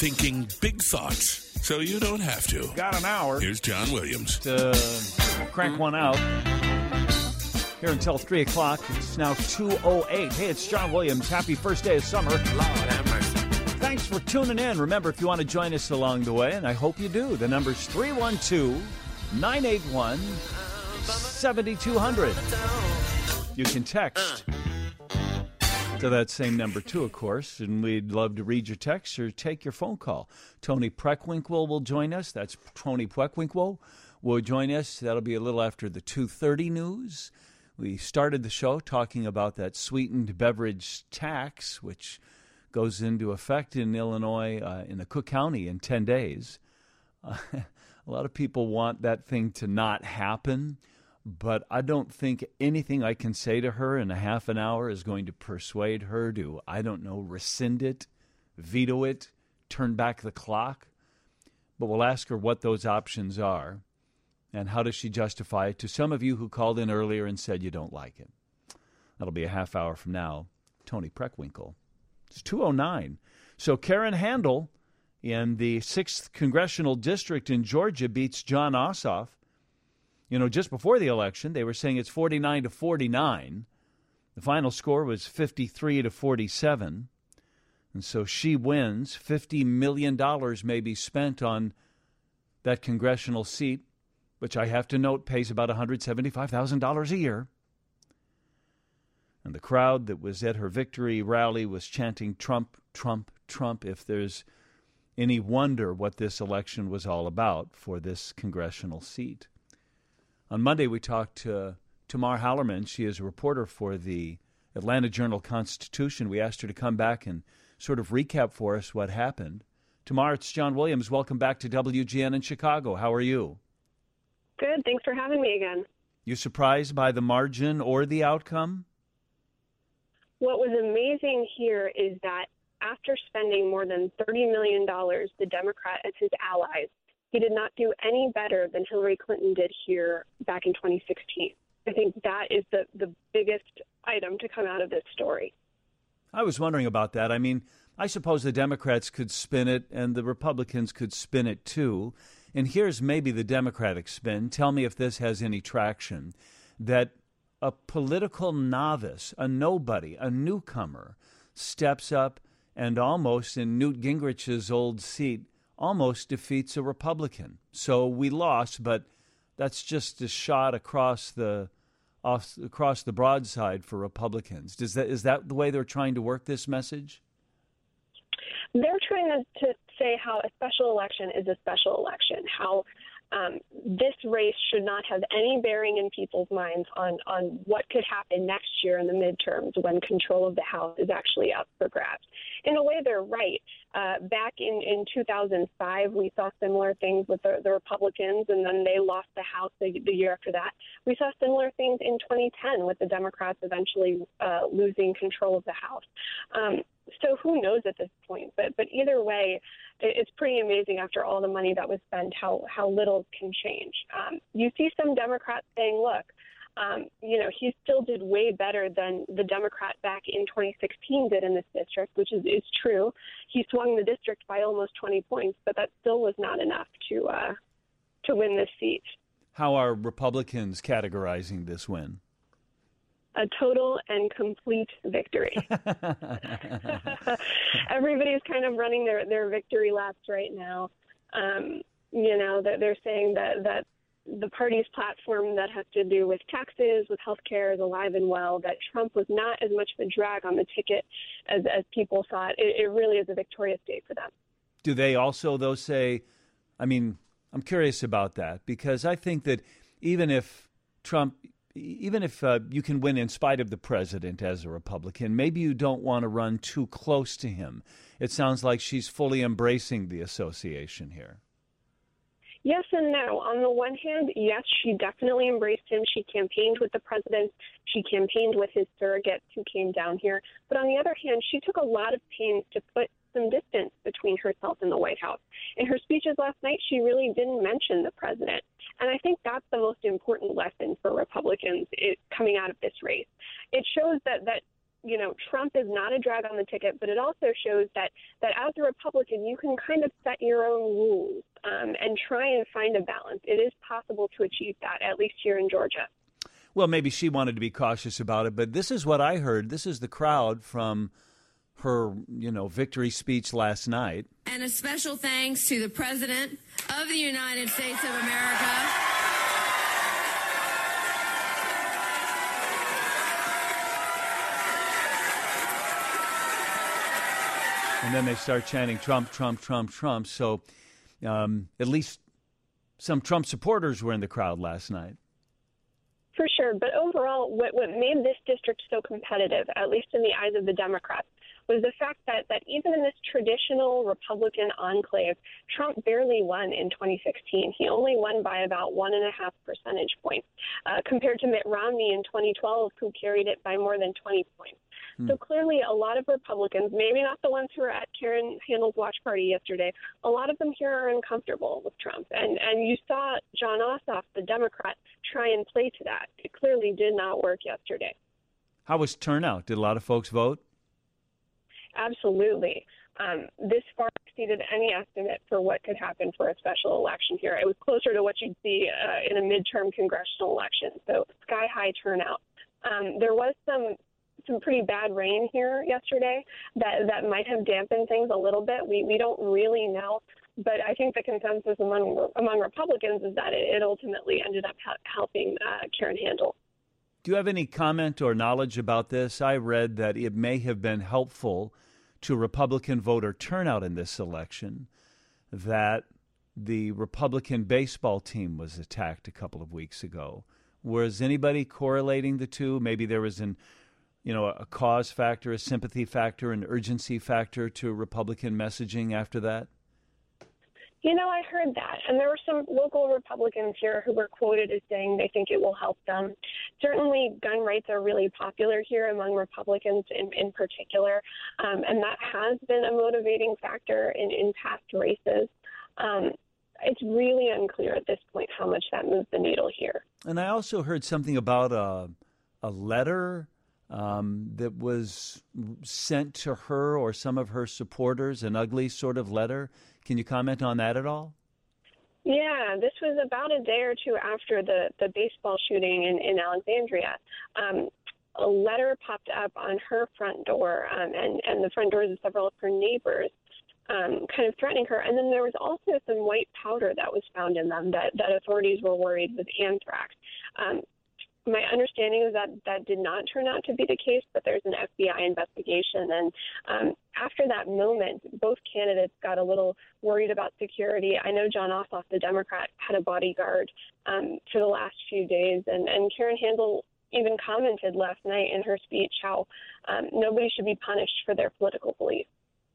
thinking big thoughts so you don't have to. Got an hour. Here's John Williams. To crank one out. Here until 3 o'clock. It's now 2:08. Hey, it's John Williams. Happy first day of summer. Lord have mercy. Thanks for tuning in. Remember, if you want to join us along the way, and I hope you do, the number's 312-981-7200. You can text to that same number, too, of course, and we'd love to read your text or take your phone call. Tony Preckwinkle will join us. That's Tony Preckwinkle will join us. That'll be a little after the 2:30 news. We started the show talking about that sweetened beverage tax, which goes into effect in Illinois, in the Cook County in 10 days. A lot of people want that thing to not happen, but I don't think anything I can say to her in a half an hour is going to persuade her to, I don't know, rescind it, veto it, turn back the clock. But we'll ask her what those options are and how does she justify it to some of you who called in earlier and said you don't like it. That'll be a half hour from now. Tony Preckwinkle. It's 2:09. So Karen Handel in the 6th Congressional District in Georgia beats Jon Ossoff. You know, just before the election, they were saying it's 49-49. The final score was 53-47. And so she wins. $50 million may be spent on that congressional seat, which I have to note pays about $175,000 a year. And the crowd that was at her victory rally was chanting Trump, Trump, Trump, if there's any wonder what this election was all about for this congressional seat. On Monday, we talked to Tamar Hallerman. She is a reporter for the Atlanta Journal-Constitution. We asked her to come back and sort of recap for us what happened. Tamar, it's John Williams. Welcome back to WGN in Chicago. How are you? Good. Thanks for having me again. You surprised by the margin or the outcome? What was amazing here is that after spending more than $30 million, the Democrat as his allies, he did not do any better than Hillary Clinton did here back in 2016. I think that is the biggest item to come out of this story. I was wondering about that. I mean, I suppose the Democrats could spin it and the Republicans could spin it too. And here's maybe the Democratic spin. Tell me if this has any traction. That a political novice, a nobody, a newcomer, steps up and almost in Newt Gingrich's old seat, almost defeats a Republican. So we lost, but that's just a shot across the broadside for Republicans. Is that the way they're trying to work this message? They're trying to say how a special election is a special election, how this race should not have any bearing in people's minds on what could happen next year in the midterms when control of the House is actually up for grabs. In a way, they're right. Back in 2005, we saw similar things with the Republicans, and then they lost the House the year after that. We saw similar things in 2010 with the Democrats eventually losing control of the House. So who knows at this point? But either way, it's pretty amazing after all the money that was spent how little can change. You see some Democrats saying, look, he still did way better than the Democrat back in 2016 did in this district, which is true. He swung the district by almost 20 points, but that still was not enough to win this seat. How are Republicans categorizing this win? A total and complete victory. Everybody's kind of running their victory laps right now. They're saying that the party's platform that has to do with taxes, with health care is alive and well, that Trump was not as much of a drag on the ticket as people thought. It really is a victorious day for them. Do they also, though, say, I mean, I'm curious about that, because I think that even if you can win in spite of the president as a Republican, maybe you don't want to run too close to him. It sounds like she's fully embracing the association here. Yes and no. On the one hand, yes, she definitely embraced him. She campaigned with the president. She campaigned with his surrogates who came down here. But on the other hand, she took a lot of pains to put some distance between herself and the White House. In her speeches last night, she really didn't mention the president. And I think that's the most important lesson for Republicans coming out of this race. It shows that Trump is not a drag on the ticket, but it also shows that as a Republican, you can kind of set your own rules and try and find a balance. It is possible to achieve that, at least here in Georgia. Well, maybe she wanted to be cautious about it, but this is what I heard. This is the crowd from her, victory speech last night. And a special thanks to the President of the United States of America. And then they start chanting Trump, Trump, Trump, Trump. So at least some Trump supporters were in the crowd last night. For sure. But overall, what made this district so competitive, at least in the eyes of the Democrats, was the fact that even in this traditional Republican enclave, Trump barely won in 2016. He only won by about 1.5 percentage points, compared to Mitt Romney in 2012, who carried it by more than 20 points. So clearly a lot of Republicans, maybe not the ones who were at Karen Handel's watch party yesterday, a lot of them here are uncomfortable with Trump. And you saw Jon Ossoff, the Democrat, try and play to that. It clearly did not work yesterday. How was turnout? Did a lot of folks vote? Absolutely. This far exceeded any estimate for what could happen for a special election here. It was closer to what you'd see in a midterm congressional election, so sky-high turnout. There was some pretty bad rain here yesterday that might have dampened things a little bit. We don't really know, but I think the consensus among Republicans is that it ultimately ended up helping Karen Handel. Do you have any comment or knowledge about this? I read that it may have been helpful to Republican voter turnout in this election that the Republican baseball team was attacked a couple of weeks ago. Was anybody correlating the two? Maybe there was a cause factor, a sympathy factor, an urgency factor to Republican messaging after that? I heard that, and there were some local Republicans here who were quoted as saying they think it will help them. Certainly, gun rights are really popular here among Republicans in particular, and that has been a motivating factor in past races. It's really unclear at this point how much that moved the needle here. And I also heard something about a letter that was sent to her or some of her supporters, an ugly sort of letter. Can you comment on that at all? Yeah, this was about a day or two after the baseball shooting in Alexandria. A letter popped up on her front door and the front doors of several of her neighbors, kind of threatening her. And then there was also some white powder that was found in them that authorities were worried was anthrax. My understanding is that did not turn out to be the case, but there's an FBI investigation. And after that moment, both candidates got a little worried about security. I know Jon Ossoff, the Democrat, had a bodyguard for the last few days. And Karen Handel even commented last night in her speech how nobody should be punished for their political beliefs.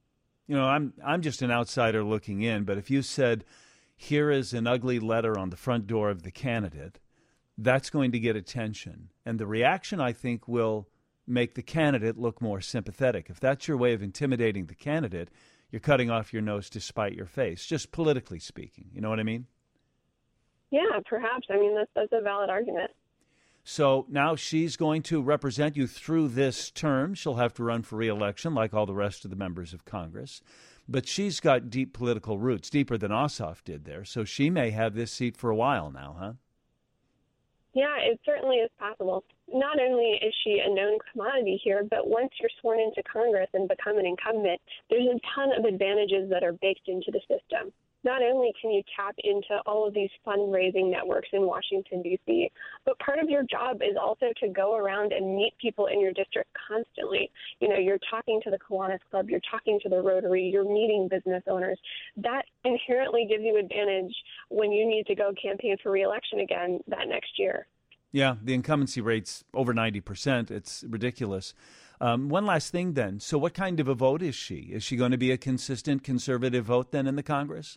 I'm just an outsider looking in, but if you said, here is an ugly letter on the front door of the candidate, that's going to get attention. And the reaction, I think, will make the candidate look more sympathetic. If that's your way of intimidating the candidate, you're cutting off your nose to spite your face, just politically speaking. You know what I mean? Yeah, perhaps. I mean, that's a valid argument. So now she's going to represent you through this term. She'll have to run for re-election like all the rest of the members of Congress. But she's got deep political roots, deeper than Ossoff did there. So she may have this seat for a while now, huh? Yeah, it certainly is possible. Not only is she a known commodity here, but once you're sworn into Congress and become an incumbent, there's a ton of advantages that are baked into the system. Not only can you tap into all of these fundraising networks in Washington, D.C., but part of your job is also to go around and meet people in your district constantly. You're talking to the Kiwanis Club, you're talking to the Rotary, you're meeting business owners. That inherently gives you advantage when you need to go campaign for re-election again that next year. Yeah, the incumbency rate's over 90%. It's ridiculous. One last thing then. So what kind of a vote is she? Is she going to be a consistent conservative vote then in the Congress?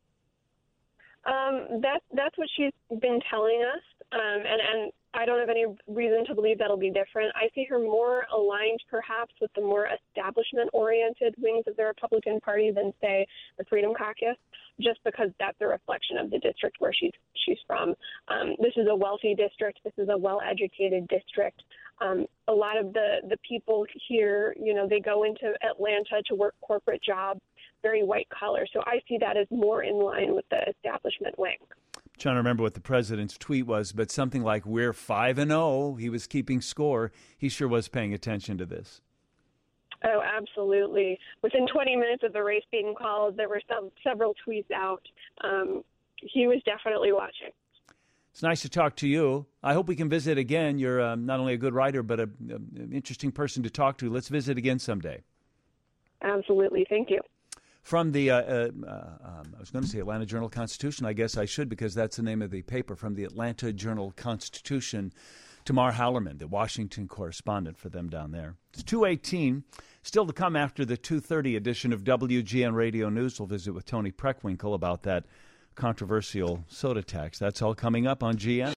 That's what she's been telling us, and I don't have any reason to believe that'll be different. I see her more aligned, perhaps, with the more establishment-oriented wings of the Republican Party than, say, the Freedom Caucus. just because that's a reflection of the district where she's from. This is a wealthy district. This is a well-educated district. A lot of the people here, they go into Atlanta to work corporate jobs, very white collar. So I see that as more in line with the establishment wing. I'm trying to remember what the president's tweet was, but something like, we're 5-0. He was keeping score. He sure was paying attention to this. Oh, absolutely. Within 20 minutes of the race being called, there were several tweets out. He was definitely watching. It's nice to talk to you. I hope we can visit again. You're not only a good writer, but an interesting person to talk to. Let's visit again someday. Absolutely. Thank you. From the, I was going to say Atlanta Journal-Constitution. I guess I should, because that's the name of the paper. From the Atlanta Journal-Constitution, Tamar Hallerman, the Washington correspondent for them down there. It's 2:18. Still to come after the 2:30 edition of WGN Radio News. We'll visit with Tony Preckwinkle about that controversial soda tax. That's all coming up on GN.